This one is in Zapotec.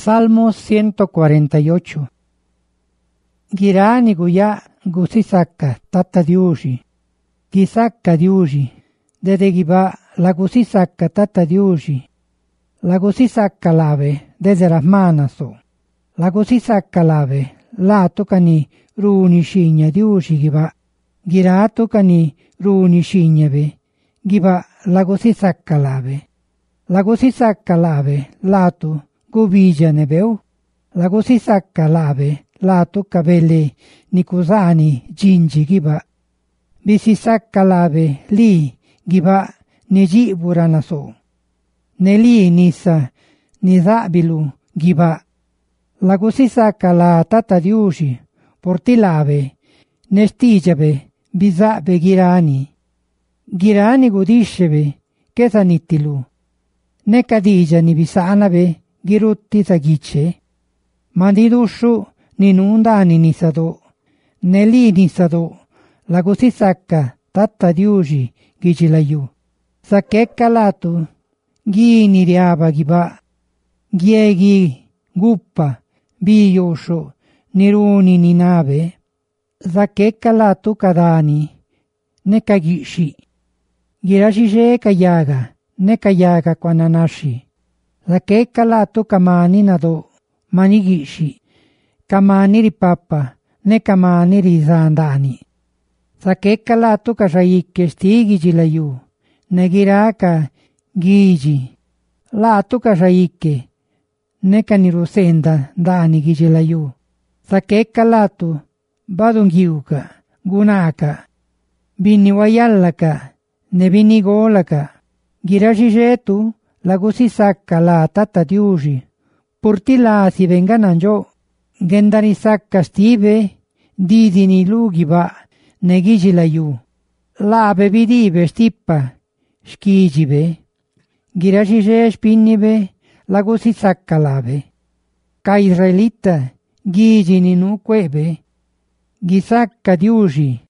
Salmo 148. Girani guya gusisaka tata diushi. Gisaka diushi. Dede giba la gusisaka tata diushi. La gusisaka lave dede rahmanaso. La gusisaka lave la tokani runi shigna diushi giba. Gira tokani runi shignave. Giba la gusisaka lave. La gusisaka lave lato gubija nebeu. La gusisaka lave lato kabele nikusani jinji giba. Bisisaka lave li giba nijibura naso. Neli nisa nizabilu giba. La gusisaka la tata diushi porti lave nestijabe bizabe girani. Girani gudishebe kesanitilu. Ne kadija ni bisanabe girutti sagice. Ma di dushu ni nundani nisado. Ne li nisado. La gusisaka tata diushi gijilayu. Sakekka latu gini riaba giba. Giegi guppa biyosho niruni ni nave. Sakekka latu kadani ne kagishi. Girashishe kayaga ne kayaga kwananashi. Sakekka latu kamani nado manigishi. Kamani ripapa ne kamani rizandani. Sakekka latu kashayike stigi jilayu. Ne giraka giji. Latu kashayike ne kanirusenda dani gijilayu. Sakekka latu badungiuka gunaka. Bini wayallaka ne bini golaka. Girashishetu la gusisaka la tata diushi. Purti la si vengananjo. Gendarisaka stive didini lugiba ne gijilayu. La bevidibe stippa schkijibe. Girashishe spinnibe la gusisaka lave. Ka israelita gijini nuquebe. Gisaka diushi